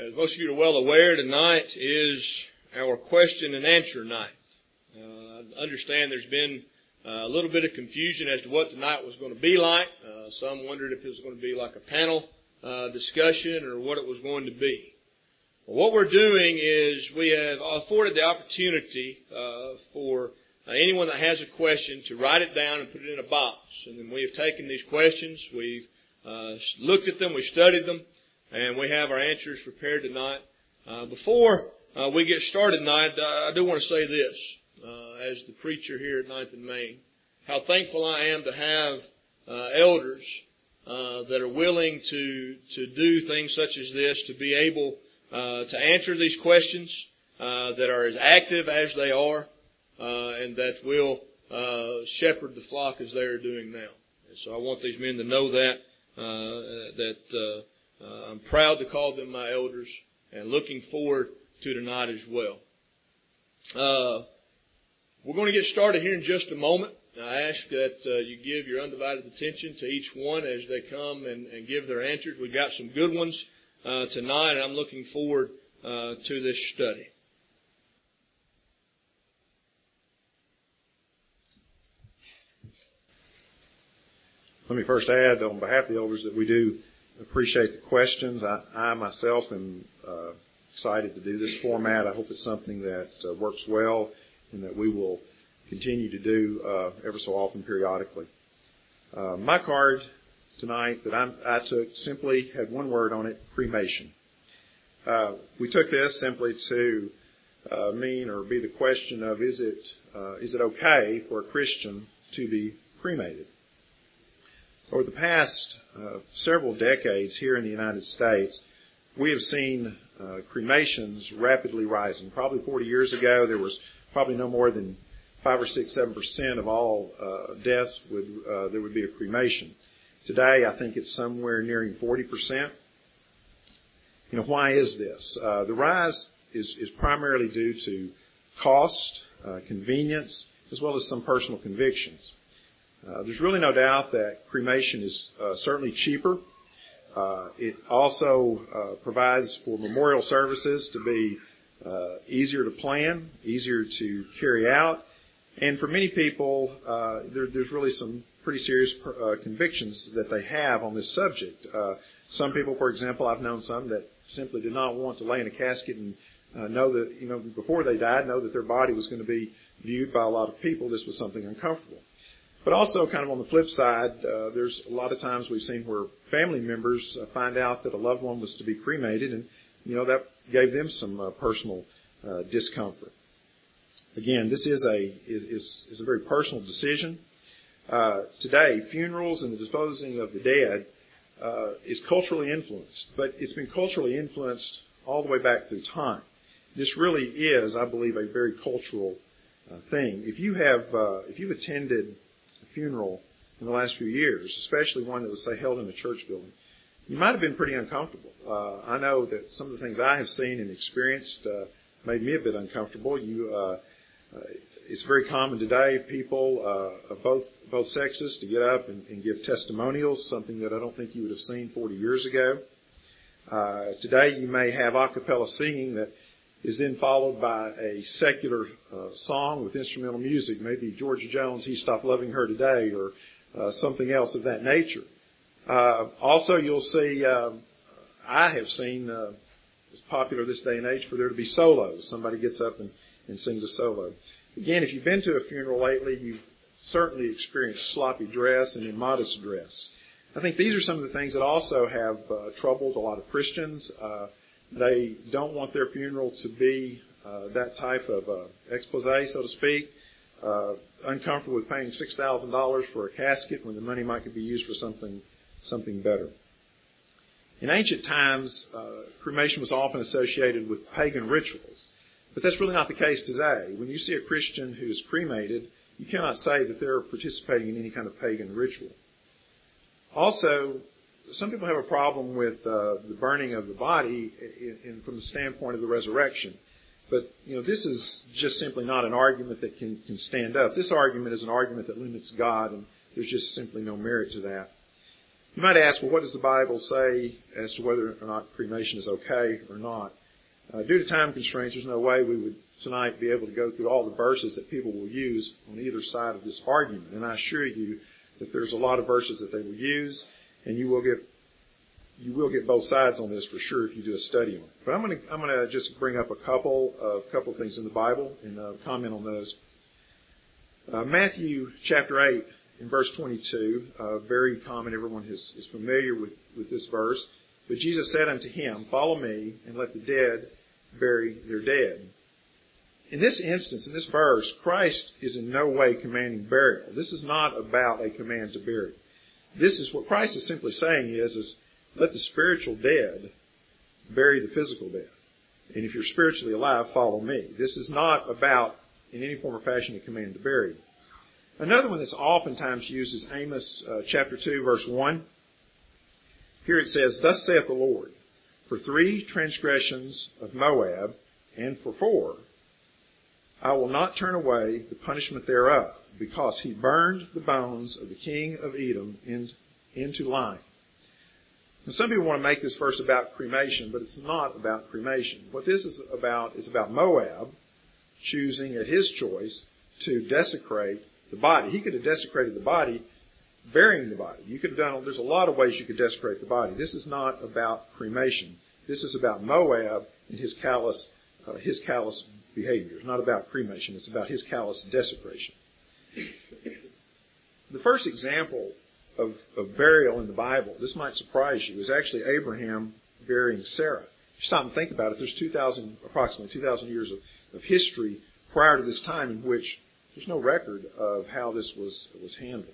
As most of you are well aware, tonight is our question and answer night. I understand there's been a little bit of confusion as to what tonight was going to be like. Some wondered if it was going to be like a panel discussion or what it was going to be. Well, what we're doing is we have afforded the opportunity for anyone that has a question to write it down and put it in a box. And then we have taken these questions, we've looked at them, we've studied them, and we have our answers prepared tonight. Before we get started tonight, I do want to say this, as the preacher here at 9th and Main, how thankful I am to have elders that are willing to do things such as this, to be able to answer these questions, that are as active as they are, and that will shepherd the flock as they are doing now. And so I want these men to know that I'm proud to call them my elders and looking forward to tonight as well. We're going to get started here in just a moment. I ask that you give your undivided attention to each one as they come and give their answers. We've got some good ones tonight, and I'm looking forward to this study. Let me first add on behalf of the elders that we do appreciate the questions. I myself am excited to do this format. I hope it's something that works well and that we will continue to do ever so often periodically. My card tonight that I took simply had one word on it: cremation. We took this simply to mean or be the question of is it okay for a Christian to be cremated? Over the past several decades here in the United States, we have seen cremations rapidly rising. Probably 40 years ago, there was probably no more than 5 or 6, 7% of all deaths there would be a cremation. Today, I think it's somewhere nearing 40%. Why is this? The rise is primarily due to cost, convenience, as well as some personal convictions. There's really no doubt that cremation is certainly cheaper. It also provides for memorial services to be easier to plan, easier to carry out. And for many people, there's really some pretty serious convictions that they have on this subject. Some people, for example, I've known some that simply did not want to lay in a casket and know that, before they died, know that their body was going to be viewed by a lot of people. This was something uncomfortable. But also, kind of on the flip side, there's a lot of times we've seen where family members find out that a loved one was to be cremated, and that gave them some personal discomfort. Again, this is a very personal decision. Today, funerals and the disposing of the dead is culturally influenced, but it's been culturally influenced all the way back through time. This really is, I believe, a very cultural thing. If you've attended funeral in the last few years, especially one that was, say, held in a church building, you might have been pretty uncomfortable. I know that some of the things I have seen and experienced made me a bit uncomfortable. It's very common today, people of both sexes to get up and give testimonials, something that I don't think you would have seen 40 years ago. Today you may have a cappella singing that is then followed by a secular song with instrumental music, maybe Georgia Jones' He Stopped Loving Her Today, or something else of that nature. Also, you'll see, I have seen, it's popular this day and age for there to be solos. Somebody gets up and sings a solo. Again, if you've been to a funeral lately, you've certainly experienced sloppy dress and immodest dress. I think these are some of the things that also have troubled a lot of Christians. They don't want their funeral to be that type of expose, so to speak. Uncomfortable with paying $6,000 for a casket when the money might be used for something better. In ancient times, cremation was often associated with pagan rituals, but that's really not the case today. When you see a Christian who is cremated, you cannot say that they're participating in any kind of pagan ritual. Also, some people have a problem with the burning of the body from the standpoint of the resurrection. But, this is just simply not an argument that can stand up. This argument is an argument that limits God, and there's just simply no merit to that. You might ask, well, what does the Bible say as to whether or not cremation is okay or not? Due to time constraints, there's no way we would tonight be able to go through all the verses that people will use on either side of this argument. And I assure you that there's a lot of verses that they will use, and you will get both sides on this for sure if you do a study on it. But I'm going to just bring up a couple of things in the Bible and comment on those. Matthew chapter 8 in verse 22, very common. Everyone is familiar with this verse. But Jesus said unto him, Follow me, and let the dead bury their dead. In this instance, in this verse, Christ is in no way commanding burial. This is not about a command to bury. This is what Christ is simply saying is let the spiritual dead bury the physical dead. And if you're spiritually alive, follow me. This is not about, in any form or fashion, a command to bury. Another one that's oftentimes used is Amos chapter 2, verse 1. Here it says, Thus saith the Lord, For 3 transgressions of Moab, and for 4, I will not turn away the punishment thereof, because he burned the bones of the king of Edom into lime. Now, some people want to make this verse about cremation, but it's not about cremation. What this is about Moab choosing at his choice to desecrate the body. He could have desecrated the body, burying the body. You could have done, there's a lot of ways you could desecrate the body. This is not about cremation. This is about Moab and his callous behavior. It's not about cremation. It's about his callous desecration. The first example of burial in the Bible, this might surprise you, is actually Abraham burying Sarah. If you stop and think about it, there's approximately 2,000 years of history prior to this time in which there's no record of how this was handled.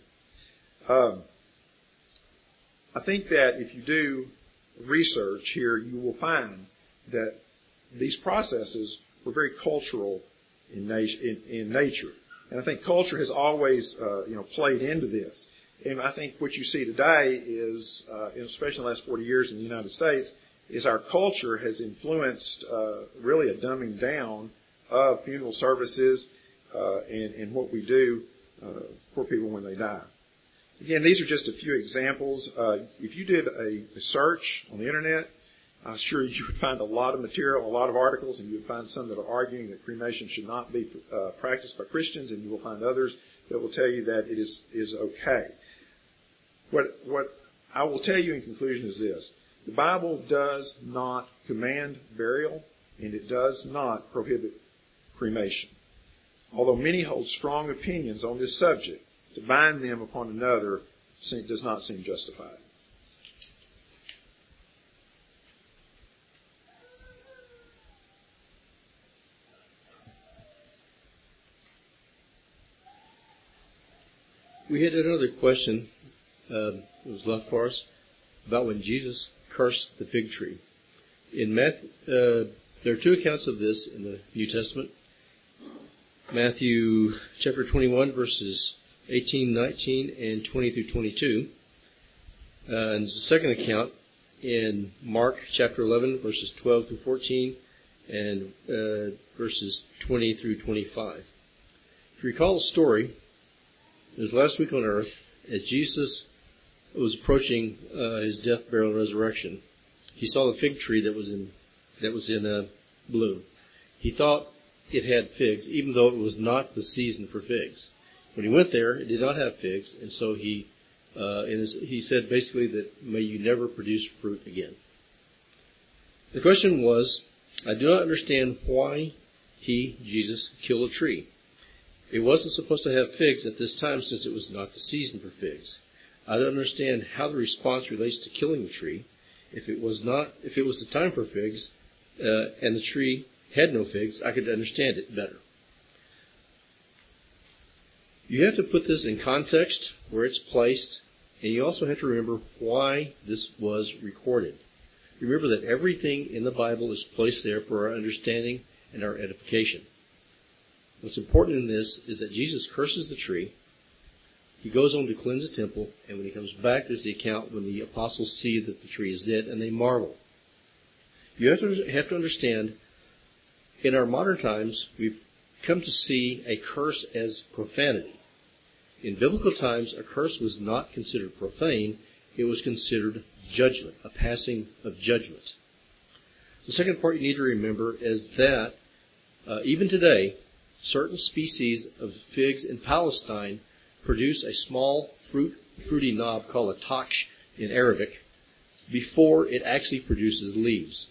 I think that if you do research here, you will find that these processes were very cultural in nature. And I think culture has always, played into this. And I think what you see today is, especially in the last 40 years in the United States, is our culture has influenced really a dumbing down of funeral services and what we do for people when they die. Again, these are just a few examples. If you did a search on the internet, I'm sure you would find a lot of material, a lot of articles, and you would find some that are arguing that cremation should not be practiced by Christians, and you will find others that will tell you that it is okay. What I will tell you in conclusion is this. The Bible does not command burial, and it does not prohibit cremation. Although many hold strong opinions on this subject, to bind them upon another does not seem justified. We had another question that was left for us about when Jesus cursed the fig tree. In Matthew, there are 2 accounts of this in the New Testament. Matthew chapter 21, verses 18, 19, and 20 through 22. And the second account in Mark chapter 11, verses 12 through 14, and verses 20 through 25. If you recall the story, it was last week on earth, as Jesus was approaching his death, burial, and resurrection. He saw the fig tree that was in bloom. He thought it had figs, even though it was not the season for figs. When he went there, it did not have figs, and so he said basically that may you never produce fruit again. The question was, I do not understand why Jesus, killed a tree. It wasn't supposed to have figs at this time since it was not the season for figs. I don't understand how the response relates to killing the tree. If it was the time for figs, and the tree had no figs, I could understand it better. You have to put this in context, where it's placed, and you also have to remember why this was recorded. Remember that everything in the Bible is placed there for our understanding and our edification. What's important in this is that Jesus curses the tree. He goes on to cleanse the temple, and when he comes back, there's the account when the apostles see that the tree is dead, and they marvel. You have to understand, in our modern times, we've come to see a curse as profanity. In biblical times, a curse was not considered profane. it was considered judgment, a passing of judgment. The second part you need to remember is that even today, certain species of figs in Palestine produce a small fruity knob called a taksh in Arabic before it actually produces leaves.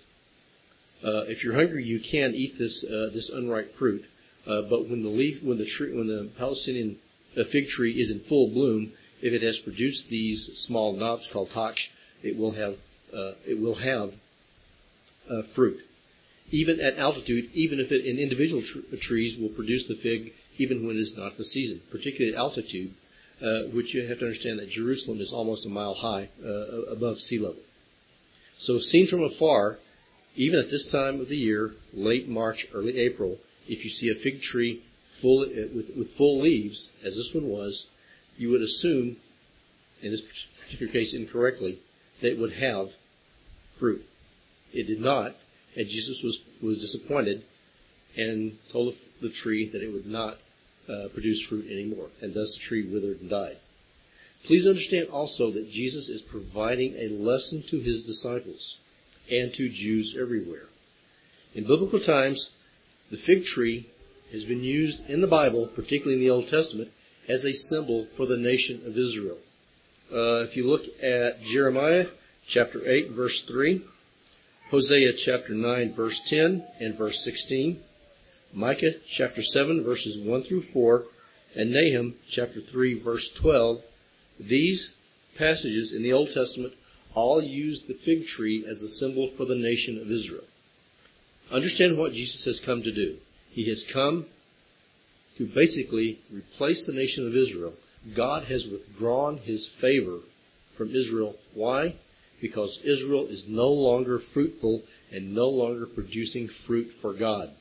If you're hungry, you can eat this unripe fruit, but when the Palestinian fig tree is in full bloom, if it has produced these small knobs called taksh, it will have fruit. Even at altitude, even if an individual trees will produce the fig even when it's not the season, particularly at altitude, which you have to understand that Jerusalem is almost a mile high above sea level. So seen from afar, even at this time of the year, late March, early April, if you see a fig tree with full leaves, as this one was, you would assume, in this particular case incorrectly, that it would have fruit. It did not, and Jesus was disappointed and told the tree that it would not produce fruit anymore, and thus the tree withered and died. Please understand also that Jesus is providing a lesson to his disciples and to Jews everywhere. In biblical times, the fig tree has been used in the Bible, particularly in the Old Testament, as a symbol for the nation of Israel. If you look at Jeremiah chapter 8, verse 3, Hosea chapter 9, verse 10 and verse 16, Micah chapter 7, verses 1 through 4, and Nahum chapter 3, verse 12, these passages in the Old Testament all use the fig tree as a symbol for the nation of Israel. Understand what Jesus has come to do. He has come to basically replace the nation of Israel. God has withdrawn his favor from Israel. Why? Because Israel is no longer fruitful and no longer producing fruit for God.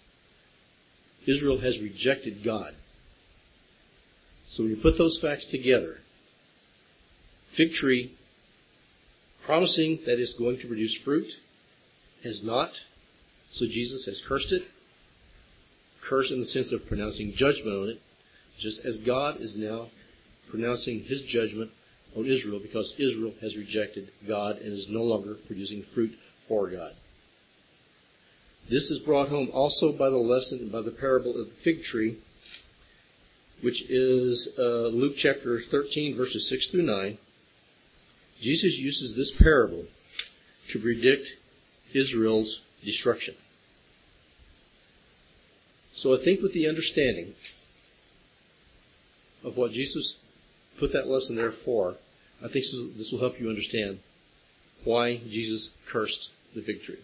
Israel has rejected God. So when you put those facts together, fig tree promising that it's going to produce fruit has not, so Jesus has cursed it. Curse in the sense of pronouncing judgment on it, just as God is now pronouncing his judgment on Israel because Israel has rejected God and is no longer producing fruit for God. This is brought home also by the lesson and by the parable of the fig tree, which is Luke chapter 13, verses 6 through 9. Jesus uses this parable to predict Israel's destruction. So I think with the understanding of what Jesus put that lesson there for, I think this will help you understand why Jesus cursed the fig tree.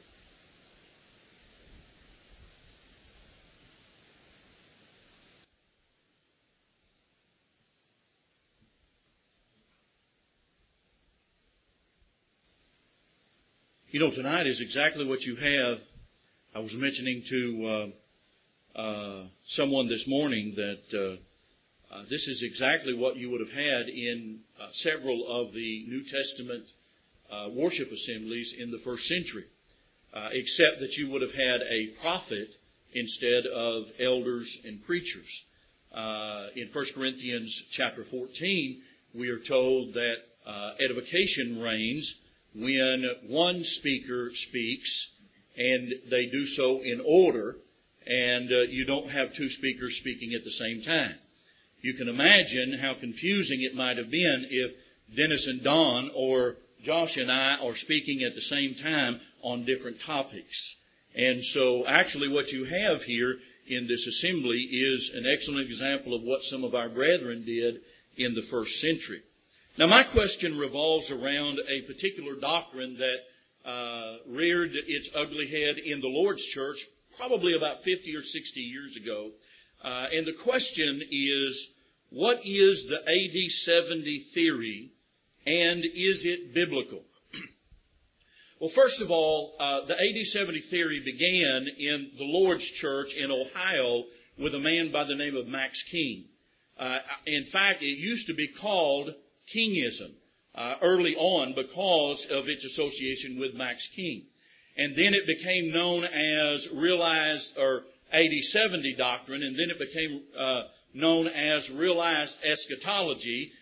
You know, tonight is exactly what you have. I was mentioning to someone this morning that this is exactly what you would have had in several of the New Testament worship assemblies in the first century, except that you would have had a prophet instead of elders and preachers. In 1 Corinthians chapter 14, we are told that edification reigns when one speaker speaks, and they do so in order, and you don't have two speakers speaking at the same time. You can imagine how confusing it might have been if Dennis and Don or Josh and I are speaking at the same time on different topics. And so actually what you have here in this assembly is an excellent example of what some of our brethren did in the first century. Now my question revolves around a particular doctrine that reared its ugly head in the Lord's church probably about 50 or 60 years ago. And the question is, what is the AD 70 theory, and is it biblical? Well, first of all, the AD 70 theory began in the Lord's church in Ohio with a man by the name of Max King. In fact, it used to be called Kingism early on because of its association with Max King. And then it became known as realized or AD 70 doctrine, and then it became known as realized eschatology,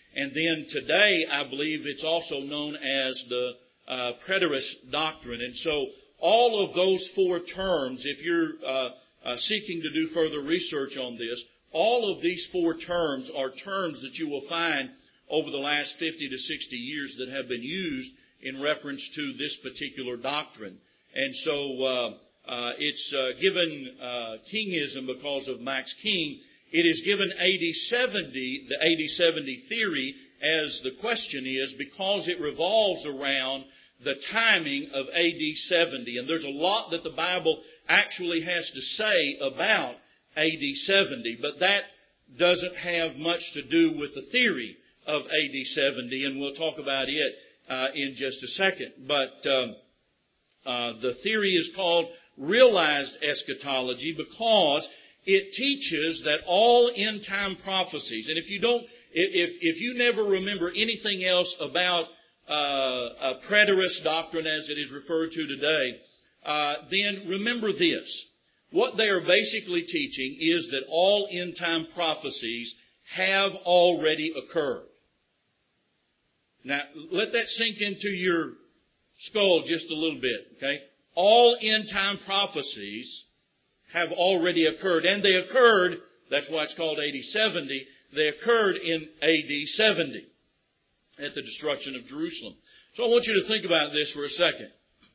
And then today, I believe it's also known as the preterist doctrine. And so all of those four terms, if you're seeking to do further research on this, all of these four terms are terms that you will find over the last 50 to 60 years that have been used in reference to this particular doctrine. And so it's given Kingism because of Max King. It is given AD 70, the AD 70 theory, as the question is, because it revolves around the timing of AD 70. And there's a lot that the Bible actually has to say about AD 70, but that doesn't have much to do with the theory of AD 70, and we'll talk about it in just a second. But the theory is called realized eschatology because it teaches that all end-time prophecies, and if you never remember anything else about a preterist doctrine as it is referred to today, then remember this. What they are basically teaching is that all end-time prophecies have already occurred. Now, let that sink into your skull just a little bit, okay? All end-time prophecies have already occurred, and they occurred, that's why it's called AD 70, they occurred in AD 70 at the destruction of Jerusalem. So I want you to think about this for a second.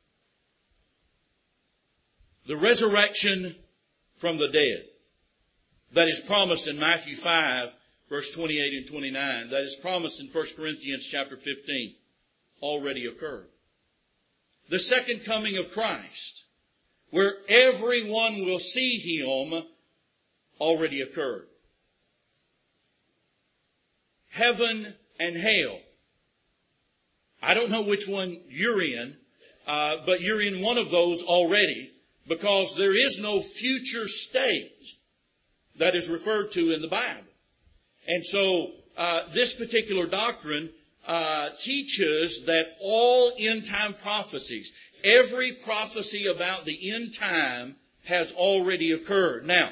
The resurrection from the dead that is promised in Matthew 5, verse 28 and 29, that is promised in 1 Corinthians chapter 15, already occurred. The second coming of Christ, where everyone will see Him, already occurred. Heaven and hell. I don't know which one you're in, but you're in one of those already, because there is no future state that is referred to in the Bible. And so this particular doctrine teaches that all end-time prophecies, every prophecy about the end time has already occurred. Now,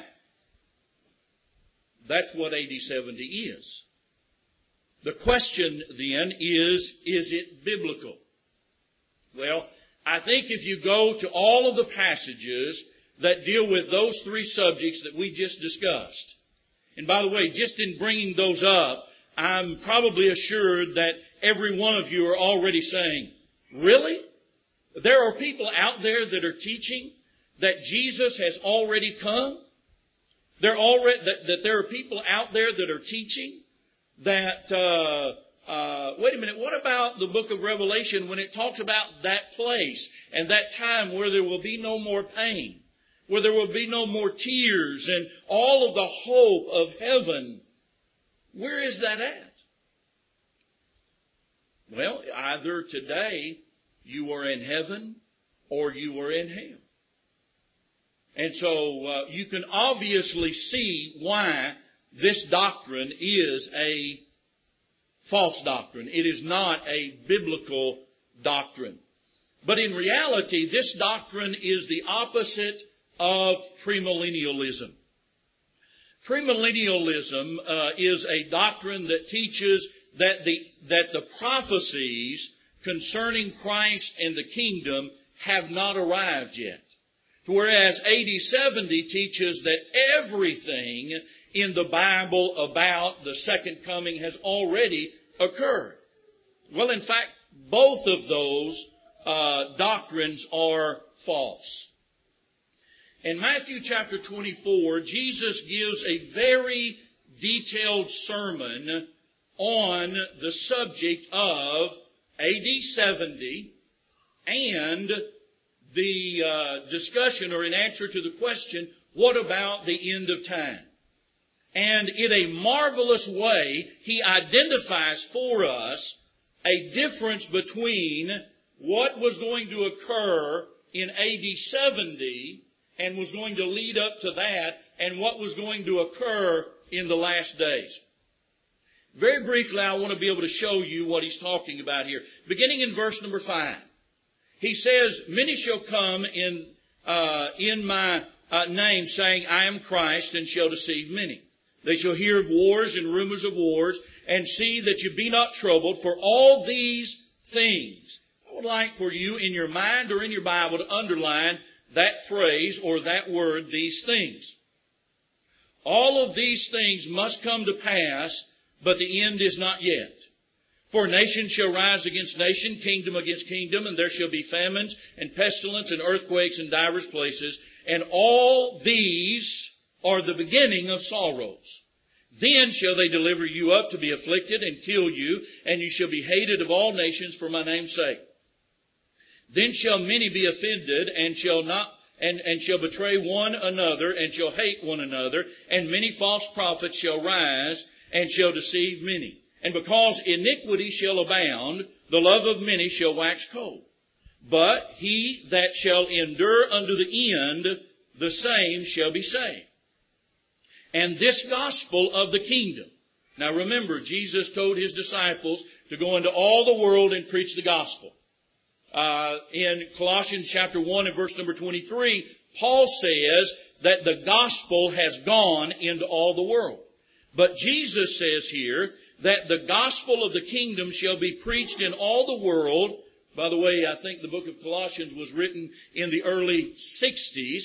that's what AD 70 is. The question then is it biblical? Well, I think if you go to all of the passages that deal with those three subjects that we just discussed, and by the way, just in bringing those up, I'm probably assured that every one of you are already saying, really? There are people out there that are teaching that Jesus has already come? There are people out there that are teaching that, wait a minute, what about the book of Revelation when it talks about that place and that time where there will be no more pain, where there will be no more tears and all of the hope of heaven? Where is that at? Well, either today you are in heaven or you are in hell. And so you can obviously see why this doctrine is a false doctrine. It is not a biblical doctrine. But in reality, this doctrine is the opposite of premillennialism. Premillennialism is a doctrine that teaches that the prophecies concerning Christ and the kingdom have not arrived yet. Whereas AD 70 teaches that everything in the Bible about the second coming has already occurred. Well, in fact, both of those doctrines are false. In Matthew chapter 24, Jesus gives a very detailed sermon on the subject of AD 70 and the discussion, or in answer to the question, what about the end of time? And in a marvelous way, he identifies for us a difference between what was going to occur in AD 70 and was going to lead up to that, and what was going to occur in the last days. Very briefly, I want to be able to show you what he's talking about here. Beginning in verse number 5. He says, many shall come in my name, saying, I am Christ, and shall deceive many. They shall hear of wars and rumors of wars, and see that you be not troubled for all these things. I would like for you in your mind or in your Bible to underline that phrase or that word, these things. All of these things must come to pass, but the end is not yet. For nation shall rise against nation, kingdom against kingdom, and there shall be famines and pestilence and earthquakes in divers places, and all these are the beginning of sorrows. Then shall they deliver you up to be afflicted and kill you, and you shall be hated of all nations for my name's sake. Then shall many be offended, and shall betray one another, and shall hate one another, and many false prophets shall rise, and shall deceive many. And because iniquity shall abound, the love of many shall wax cold. But he that shall endure unto the end, the same shall be saved. And this gospel of the kingdom. Now remember, Jesus told his disciples to go into all the world and preach the gospel. In Colossians chapter 1 and verse number 23, Paul says that the gospel has gone into all the world. But Jesus says here that the gospel of the kingdom shall be preached in all the world. By the way, I think the book of Colossians was written in the early 60s.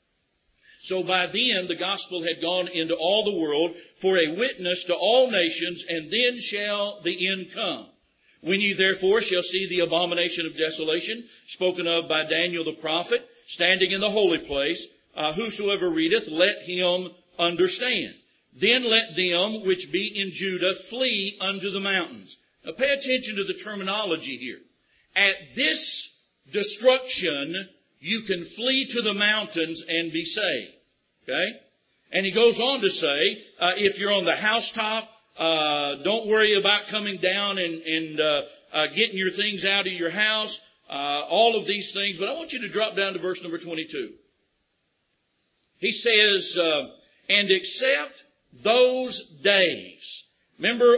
So by then the gospel had gone into all the world for a witness to all nations, and then shall the end come. When ye therefore shall see the abomination of desolation, spoken of by Daniel the prophet, standing in the holy place, whosoever readeth, let him understand. Then let them which be in Judah flee unto the mountains. Now pay attention to the terminology here. At this destruction, you can flee to the mountains and be saved. Okay? And he goes on to say, if you're on the housetop, don't worry about coming down and getting your things out of your house, all of these things. But I want you to drop down to verse number 22. He says, and except those days. Remember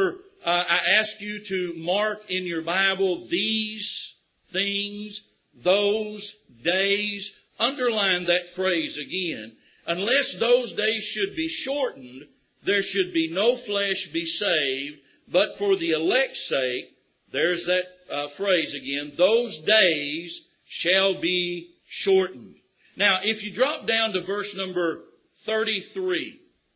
I asked you to mark in your Bible these things, those days. Underline that phrase again. Unless those days should be shortened, there should be no flesh be saved, but for the elect's sake, there's that phrase again, those days shall be shortened. Now, if you drop down to verse number 33,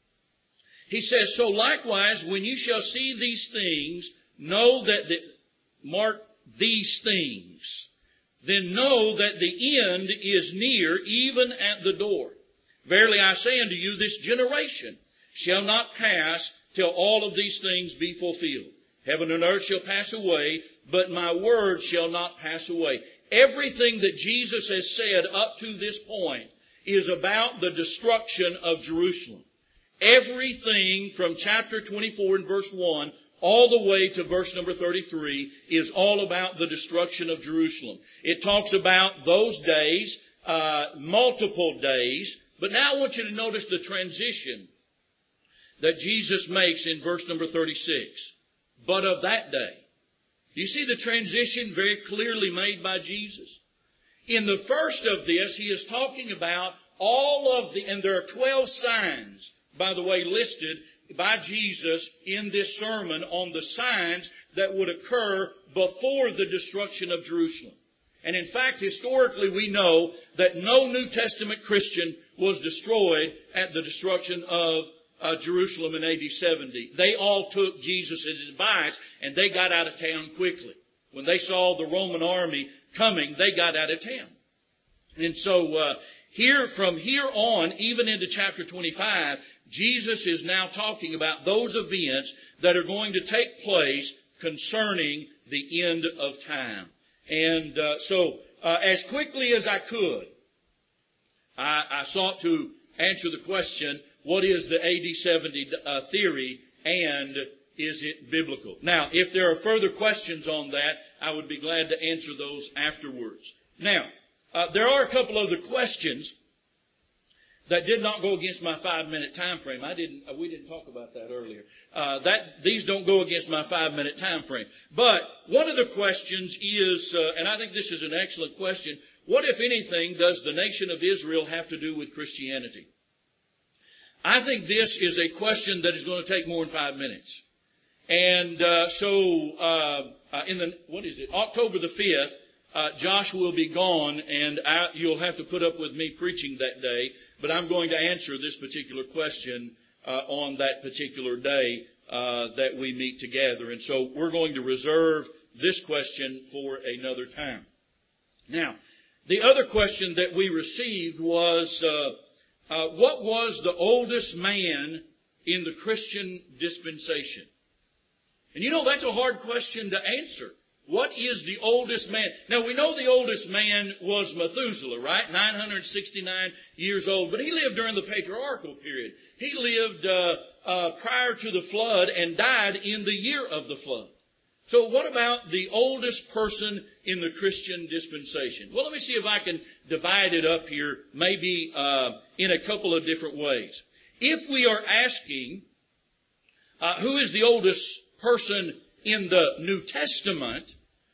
he says, so likewise, when you shall see these things, know that mark these things, then know that the end is near, even at the door. Verily I say unto you, this generation shall not pass till all of these things be fulfilled. Heaven and earth shall pass away, but my word shall not pass away. Everything that Jesus has said up to this point is about the destruction of Jerusalem. Everything from chapter 24 and verse 1 all the way to verse number 33 is all about the destruction of Jerusalem. It talks about those days, multiple days. But now I want you to notice the transition that Jesus makes in verse number 36. But of that day. Do you see the transition very clearly made by Jesus? In the first of this, he is talking about and there are 12 signs, by the way, listed by Jesus in this sermon on the signs that would occur before the destruction of Jerusalem. And in fact, historically, we know that no New Testament Christian was destroyed at the destruction of Jerusalem in AD 70. They all took Jesus' advice and they got out of town quickly. When they saw the Roman army coming, they got out of town. And so from here on, even into chapter 25, Jesus is now talking about those events that are going to take place concerning the end of time. And so as quickly as I could, I sought to answer the question, what is the AD 70 theory, and is it biblical? Now, if there are further questions on that, I would be glad to answer those afterwards. Now, there are a couple other questions that did not go against my 5-minute time frame. We didn't talk about that earlier. These don't go against my 5-minute time frame. But one of the questions is, and I think this is an excellent question, what, if anything, does the nation of Israel have to do with Christianity? I think this is a question that is going to take more than 5 minutes. And October the 5th, Josh will be gone, and you'll have to put up with me preaching that day. But I'm going to answer this particular question on that particular day that we meet together. And so we're going to reserve this question for another time. Now, the other question that we received was, what was the oldest man in the Christian dispensation? And you know, that's a hard question to answer. What is the oldest man? Now, we know the oldest man was Methuselah, right? 969 years old. But he lived during the patriarchal period. He lived prior to the flood and died in the year of the flood. So what about the oldest person in the Christian dispensation? Well, let me see if I can divide it up here, maybe in a couple of different ways. If we are asking who is the oldest person in the New Testament,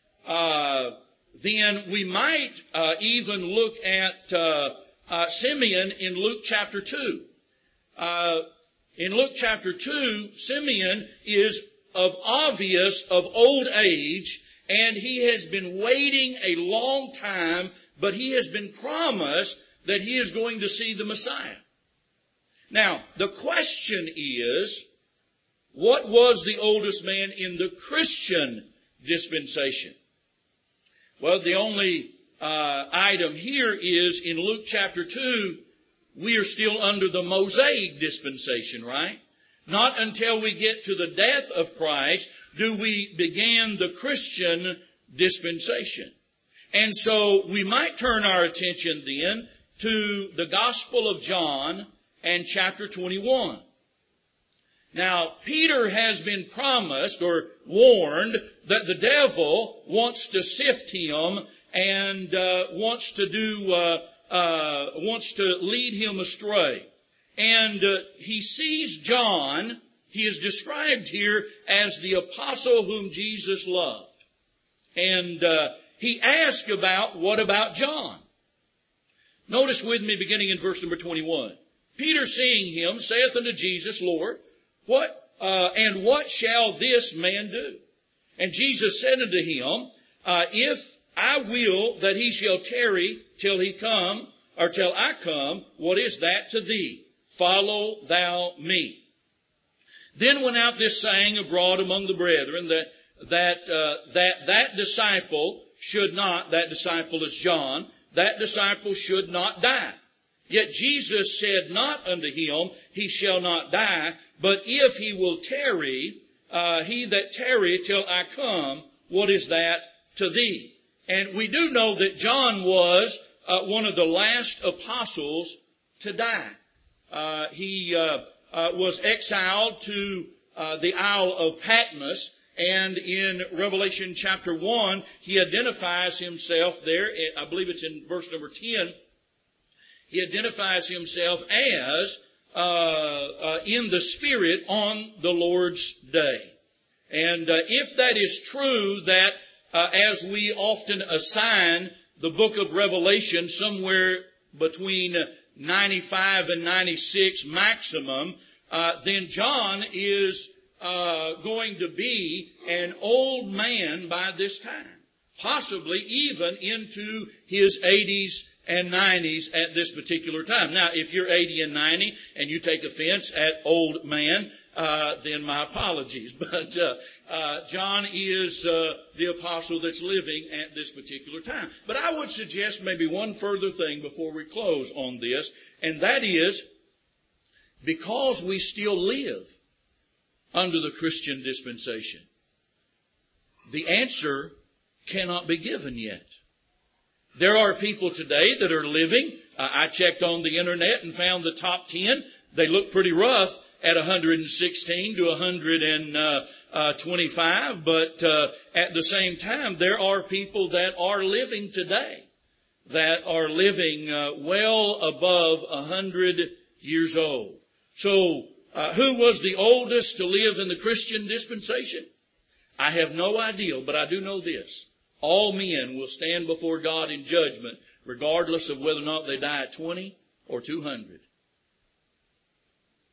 then we might even look at Simeon in Luke chapter 2. In Luke chapter 2, Simeon is of old age, and he has been waiting a long time, but he has been promised that he is going to see the Messiah. Now, the question is, what was the oldest man in the Christian dispensation? Well, the only item here is in Luke chapter 2, we are still under the Mosaic dispensation, right? Not until we get to the death of Christ do we begin the Christian dispensation. And so we might turn our attention then to the Gospel of John and chapter 21. Now, Peter has been promised or warned that the devil wants to sift him and wants to lead him astray. And he sees John. He is described here as the apostle whom Jesus loved. And he asks what about John? Notice with me beginning in verse number 21. Peter seeing him saith unto Jesus, Lord, what shall this man do? And Jesus said unto him, if I will that he shall tarry till he come, or till I come, what is that to thee? Follow thou me. Then went out this saying abroad among the brethren that disciple should not, that disciple is John, that disciple should not die. Yet Jesus said not unto him, he shall not die, but if he will tarry, he that tarry till I come, what is that to thee? And we do know that John was one of the last apostles to die. He was exiled to the Isle of Patmos, and in Revelation chapter 1, he identifies himself there, I believe it's in verse number 10, he identifies himself as in the Spirit on the Lord's day. And if that is true, that as we often assign the book of Revelation somewhere between 95 and 96 maximum, then John is going to be an old man by this time. Possibly even into his 80s and 90s at this particular time. Now, if you're 80 and 90 and you take offense at old man, then my apologies. But John is the apostle that's living at this particular time. But I would suggest maybe one further thing before we close on this, and that is because we still live under the Christian dispensation, the answer cannot be given yet. There are people today that are living. I checked on the internet and found the top 10. They look pretty rough at 116 to 125. But at the same time, there are people that are living today that are living well above 100 years old. So who was the oldest to live in the Christian dispensation? I have no idea, but I do know this. All men will stand before God in judgment, regardless of whether or not they die at 20 or 200.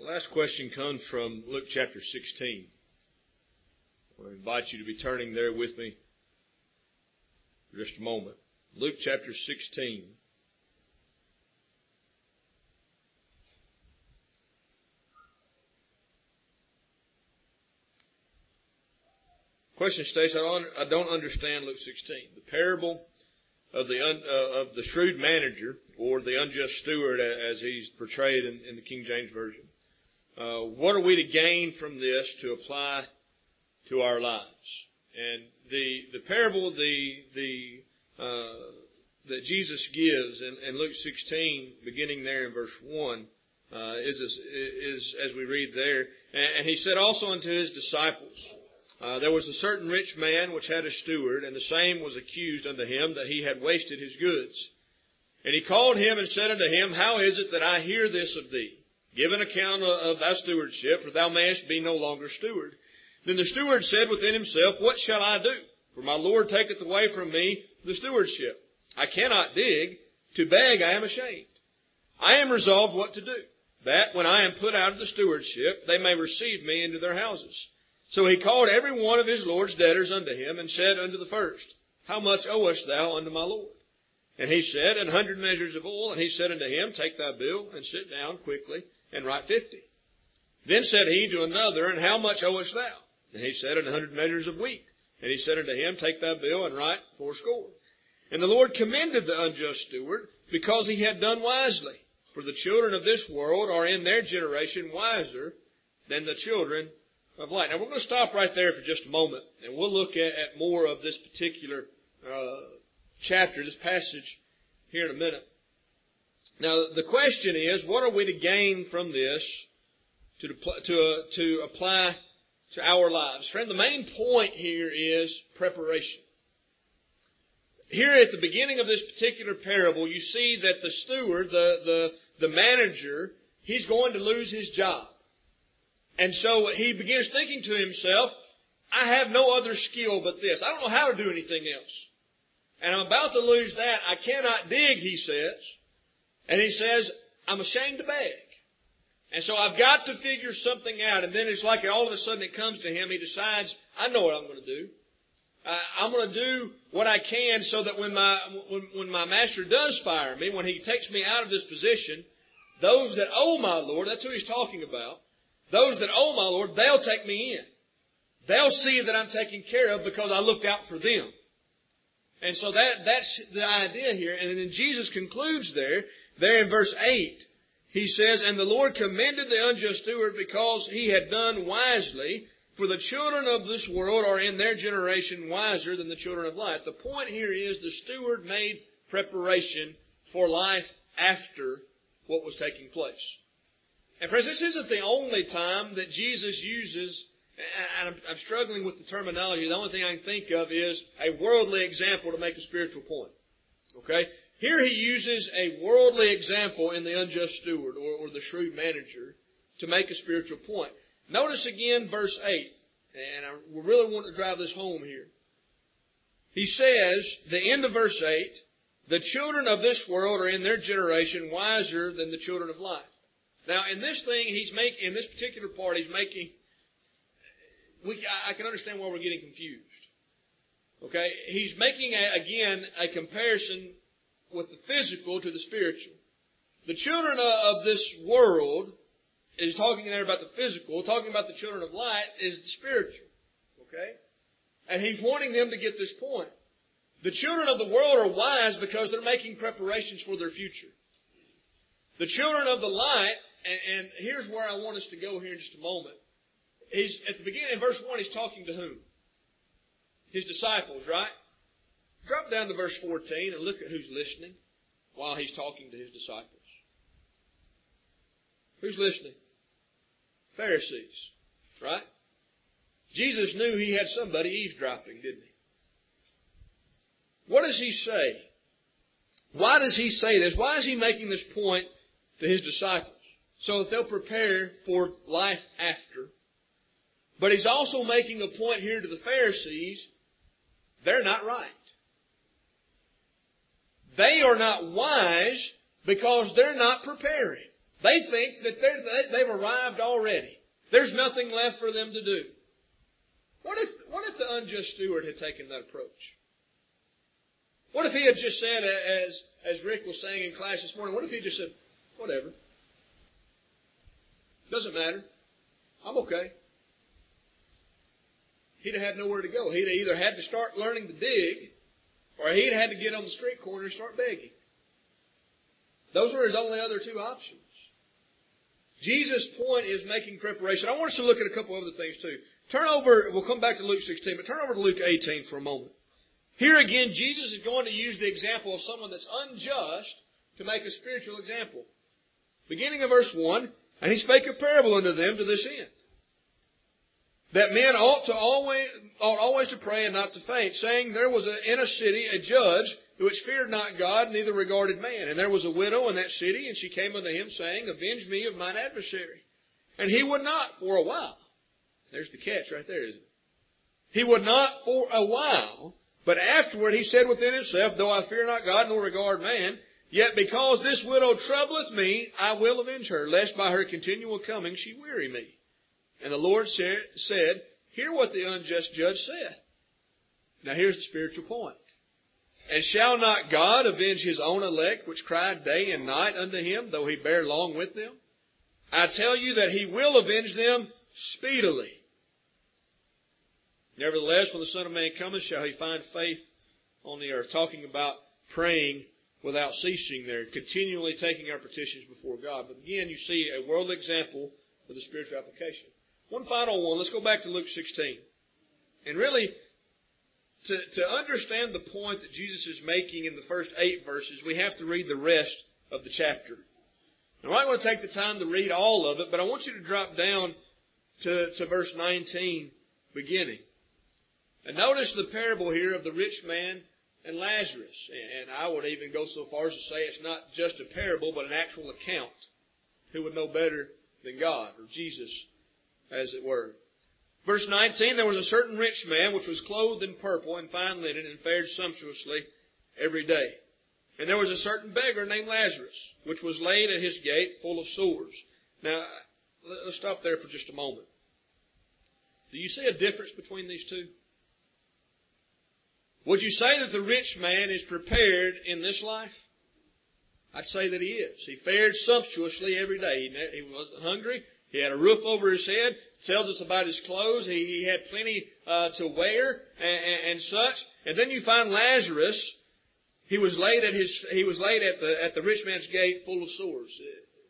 Last question comes from Luke chapter 16. I want to invite you to be turning there with me for just a moment. Luke chapter 16. Question states, I don't understand Luke 16. The parable of the shrewd manager, or the unjust steward as he's portrayed in the King James Version. What are we to gain from this to apply to our lives? And the parable that Jesus gives in Luke 16, beginning there in verse 1, is as we read there. And he said also unto his disciples, there was a certain rich man which had a steward, and the same was accused unto him that he had wasted his goods. And he called him and said unto him, How is it that I hear this of thee? Give an account of thy stewardship, for thou mayest be no longer steward. Then the steward said within himself, What shall I do? For my Lord taketh away from me the stewardship. I cannot dig. To beg I am ashamed. I am resolved what to do, that when I am put out of the stewardship, they may receive me into their houses. So he called every one of his Lord's debtors unto him, and said unto the first, How much owest thou unto my Lord? And he said, 100 measures of oil. And he said unto him, Take thy bill, and sit down quickly, and write 50. Then said he to another, And how much owest thou? And he said, 100 measures of wheat. And he said unto him, Take thy bill, and write 80. And the Lord commended the unjust steward, because he had done wisely. For the children of this world are in their generation wiser than the children of light. Now we're going to stop right there for just a moment, and we'll look at more of this particular chapter, this passage, here in a minute. Now the question is, what are we to gain from this to apply to our lives? Friend, the main point here is preparation. Here at the beginning of this particular parable, you see that the steward, the manager, he's going to lose his job. And so he begins thinking to himself, I have no other skill but this. I don't know how to do anything else. And I'm about to lose that. I cannot dig, he says. And he says, I'm ashamed to beg. And so I've got to figure something out. And then it's like all of a sudden it comes to him. He decides, I know what I'm going to do. I'm going to do what I can so that when my master does fire me, when he takes me out of this position, those that owe my Lord, that's who he's talking about, those that owe my Lord, they'll take me in. They'll see that I'm taken care of because I looked out for them. And so that's the idea here. And then Jesus concludes there in verse 8, he says, And the Lord commended the unjust steward because he had done wisely, for the children of this world are in their generation wiser than the children of light. The point here is the steward made preparation for life after what was taking place. And friends, this isn't the only time that Jesus uses, and I'm struggling with the terminology, the only thing I can think of is a worldly example to make a spiritual point. Okay? Here he uses a worldly example in the unjust steward or the shrewd manager to make a spiritual point. Notice again verse 8, and we really want to drive this home here. He says, the end of verse 8, the children of this world are in their generation wiser than the children of light. Now, in this thing, in this particular part, I can understand why we're getting confused. Okay? He's making, again, a comparison with the physical to the spiritual. The children of this world is talking there about the physical. Talking about the children of light is the spiritual. Okay? And he's wanting them to get this point. The children of the world are wise because they're making preparations for their future. The children of the light, and here's where I want us to go here in just a moment. He's at the beginning, in verse 1, he's talking to whom? His disciples, right? Drop down to verse 14 and look at who's listening while he's talking to his disciples. Who's listening? Pharisees, right? Jesus knew he had somebody eavesdropping, didn't he? What does he say? Why does he say this? Why is he making this point to his disciples? So that they'll prepare for life after. But he's also making a point here to the Pharisees. They're not right. They are not wise because they're not preparing. They think that they've arrived already. There's nothing left for them to do. What if the unjust steward had taken that approach? What if he had just said, as Rick was saying in class this morning, what if he just said, whatever. Doesn't matter. I'm okay. He'd have had nowhere to go. He'd have either had to start learning to dig, or he'd had to get on the street corner and start begging. Those were his only other two options. Jesus' point is making preparation. I want us to look at a couple other things too. Turn over, we'll come back to Luke 16, but turn over to Luke 18 for a moment. Here again, Jesus is going to use the example of someone that's unjust to make a spiritual example. Beginning of verse 1, and he spake a parable unto them to this end, that men ought always to pray and not to faint, saying, there was in a city a judge which feared not God, neither regarded man. And there was a widow in that city, and she came unto him, saying, avenge me of mine adversary. And he would not for a while. There's the catch right there, isn't it? He would not for a while, but afterward he said within himself, though I fear not God nor regard man, yet because this widow troubleth me, I will avenge her, lest by her continual coming she weary me. And the Lord said, hear what the unjust judge saith. Now here's the spiritual point. And shall not God avenge his own elect, which cry day and night unto him, though he bear long with them? I tell you that he will avenge them speedily. Nevertheless, when the Son of Man cometh, shall he find faith on the earth? Talking about praying without ceasing there, continually taking our petitions before God. But again, you see a worldly example for the spiritual application. One final one. Let's go back to Luke 16. And really, to understand the point that Jesus is making in the first 8 verses, we have to read the rest of the chapter. Now, I'm not going to take the time to read all of it, but I want you to drop down to verse 19 beginning. And notice the parable here of the rich man and Lazarus. And I would even go so far as to say it's not just a parable, but an actual account. Who would know better than God, or Jesus, as it were. Verse 19, there was a certain rich man which was clothed in purple and fine linen and fared sumptuously every day. And there was a certain beggar named Lazarus, which was laid at his gate full of sores. Now, let's stop there for just a moment. Do you see a difference between these two? Would you say that the rich man is prepared in this life? I'd say that he is. He fared sumptuously every day. He wasn't hungry. He had a roof over his head. It tells us about his clothes. He had plenty to wear and such. And then you find Lazarus. He was laid at the rich man's gate full of sores.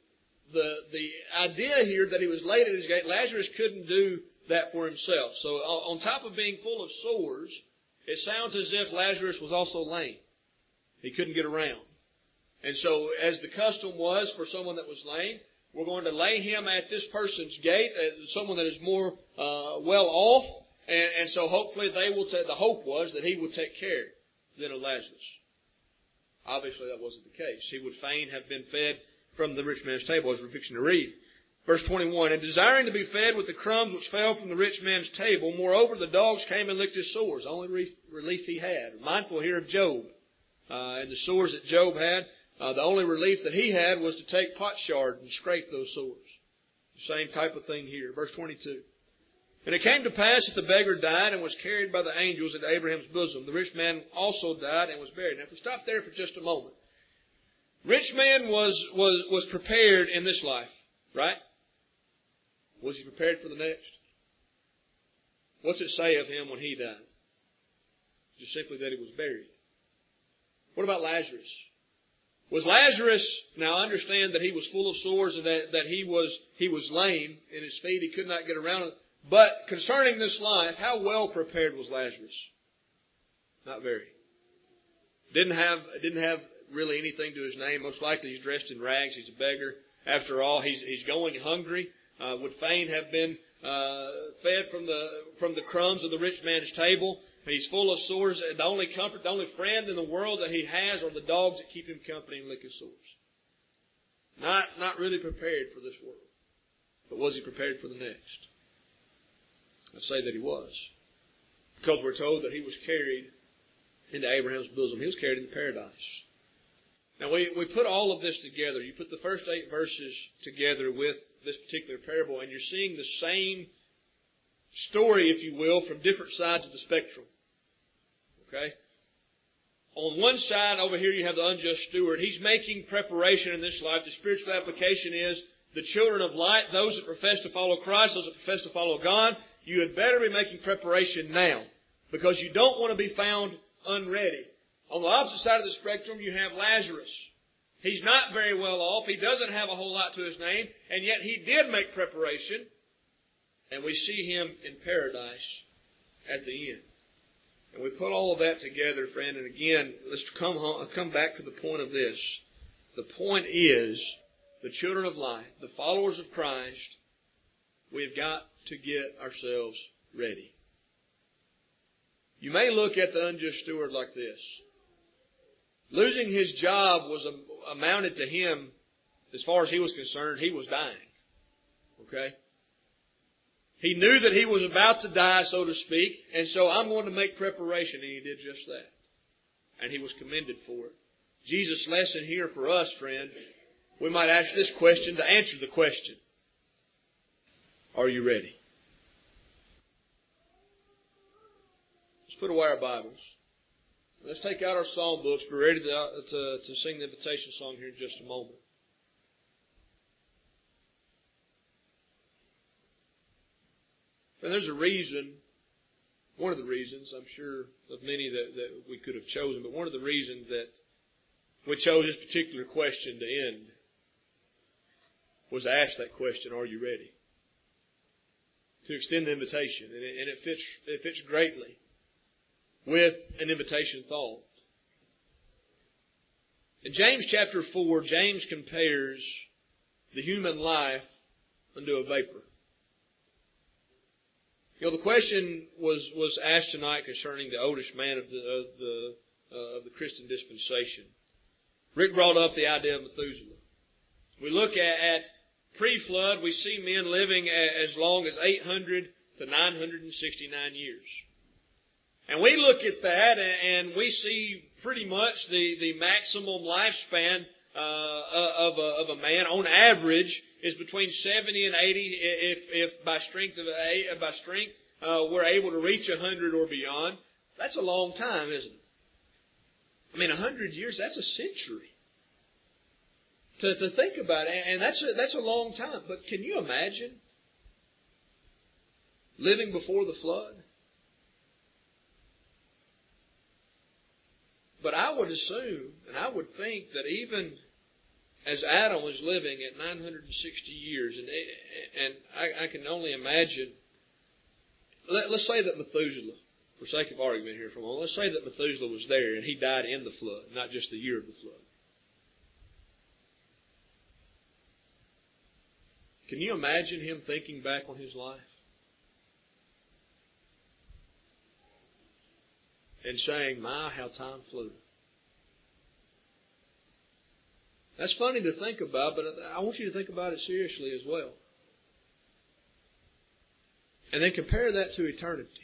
The idea here that he was laid at his gate, Lazarus couldn't do that for himself. So on top of being full of sores, it sounds as if Lazarus was also lame. He couldn't get around. And so as the custom was for someone that was lame, we're going to lay him at this person's gate, someone that is more well off. And so hopefully the hope was that he would take care then of Lazarus. Obviously that wasn't the case. He would fain have been fed from the rich man's table, as we're fixing to read. Verse 21, and desiring to be fed with the crumbs which fell from the rich man's table, moreover the dogs came and licked his sores. The only relief he had. Mindful here of Job and the sores that Job had. The only relief that he had was to take potsherd and scrape those sores. The same type of thing here. Verse 22. And it came to pass that the beggar died and was carried by the angels into Abraham's bosom. The rich man also died and was buried. Now if we stop there for just a moment. Rich man was prepared in this life, right? Was he prepared for the next? What's it say of him when he died? Just simply that he was buried. What about Lazarus? Was Lazarus, now I understand that he was full of sores and that he was lame in his feet, he could not get around. But concerning this life, how well prepared was Lazarus? Not very. Didn't have really anything to his name. Most likely he's dressed in rags. He's a beggar. After all, he's going hungry. Would fain have been fed from the crumbs of the rich man's table. He's full of sores. The only comfort, the only friend in the world that he has are the dogs that keep him company and lick his sores. Not really prepared for this world. But was he prepared for the next? I'd say that he was. Because we're told that he was carried into Abraham's bosom. He was carried into paradise. Now we put all of this together. You put the first 8 verses together with this particular parable, and you're seeing the same story, if you will, from different sides of the spectrum. Okay? On one side, over here, you have the unjust steward. He's making preparation in this life. The spiritual application is the children of light, those that profess to follow Christ, those that profess to follow God. You had better be making preparation now, because you don't want to be found unready. On the opposite side of the spectrum, you have Lazarus. He's not very well off. He doesn't have a whole lot to his name, and yet he did make preparation, and we see him in paradise at the end. And we put all of that together, friend, and again, let's come back to the point of this. The point is, the children of light, the followers of Christ, we've got to get ourselves ready. You may look at the unjust steward like this. Losing his job amounted to him, as far as he was concerned, he was dying. Okay? He knew that he was about to die, so to speak, and so I'm going to make preparation, and he did just that. And he was commended for it. Jesus' lesson here for us, friend, we might ask this question to answer the question. Are you ready? Let's put away our Bibles. Let's take out our psalm books. We're ready to sing the invitation song here in just a moment. And there's a reason, one of the reasons, I'm sure of many that we could have chosen, but one of the reasons that we chose this particular question to end was to ask that question, are you ready? To extend the invitation. And it fits greatly with an invitation thought. In James chapter 4, James compares the human life unto a vapor. You know, the question was asked tonight concerning the oldest man of the Christian dispensation. Rick brought up the idea of Methuselah. We look at pre-flood, we see men living as long as 800 to 969 years. And we look at that and we see pretty much the maximum lifespan of a man on average is between 70 and 80 if by strength we're able to reach 100 or beyond. That's a long time, isn't it? I mean, 100 years, that's a century. To think about it, and that's a long time. But can you imagine living before the flood? But I would assume, and I would think that even as Adam was living at 960 years, and I can only imagine, let's say that Methuselah, for sake of argument here for a moment, let's say that Methuselah was there and he died in the flood, not just the year of the flood. Can you imagine him thinking back on his life? And saying, my, how time flew. That's funny to think about, but I want you to think about it seriously as well. And then compare that to eternity.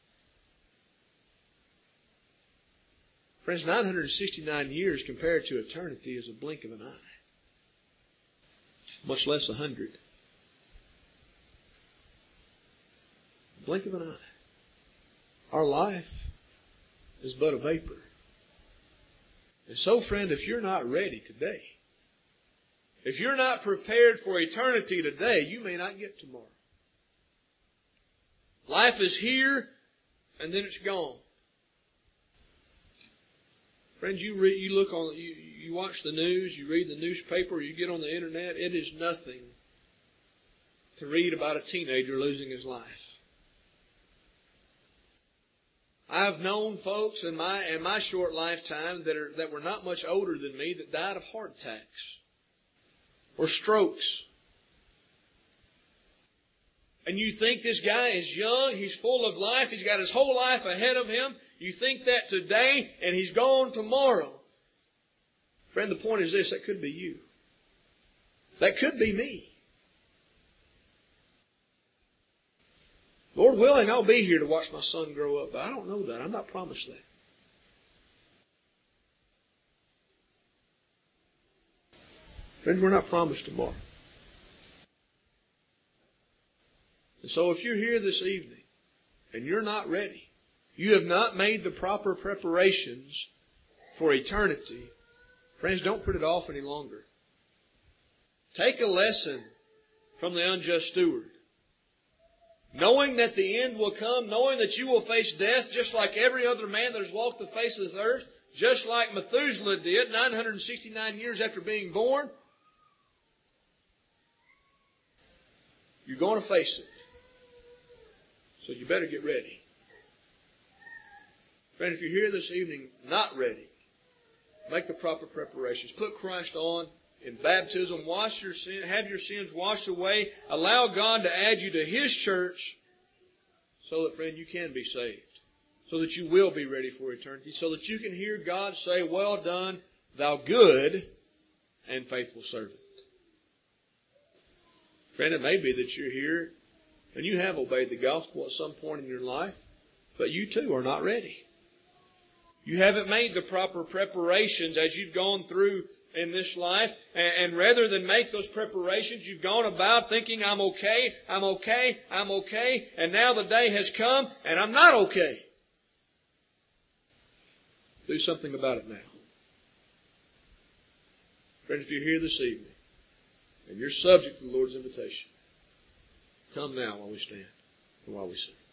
Friends, 969 years compared to eternity is a blink of an eye. Much less 100. Blink of an eye. Our life is but a vapor. And so, friend, if you're not ready today, if you're not prepared for eternity today, you may not get tomorrow. Life is here, and then it's gone. Friends, you watch the news, you read the newspaper, you get on the internet, it is nothing to read about a teenager losing his life. I've known folks in my short lifetime that were not much older than me that died of heart attacks or strokes. And you think this guy is young, he's full of life, he's got his whole life ahead of him. You think that today and he's gone tomorrow. Friend, the point is this, that could be you. That could be me. Lord willing, I'll be here to watch my son grow up, but I don't know that. I'm not promised that. Friends, we're not promised tomorrow. And so if you're here this evening and you're not ready, you have not made the proper preparations for eternity, friends, don't put it off any longer. Take a lesson from the unjust steward. Knowing that the end will come, knowing that you will face death just like every other man that has walked the face of this earth, just like Methuselah did 969 years after being born, you're going to face it. So you better get ready. Friend, if you're here this evening not ready, make the proper preparations. Put Christ on in baptism. Wash your sin, have your sins washed away. Allow God to add you to His church so that, friend, you can be saved. So that you will be ready for eternity. So that you can hear God say, "Well done, thou good and faithful servant." Friend, it may be that you're here and you have obeyed the gospel at some point in your life, but you too are not ready. You haven't made the proper preparations as you've gone through in this life, and rather than make those preparations, you've gone about thinking, "I'm okay, I'm okay, I'm okay," and now the day has come and I'm not okay. Do something about it now. Friends, if you're here this evening and you're subject to the Lord's invitation, come now while we stand and while we sing.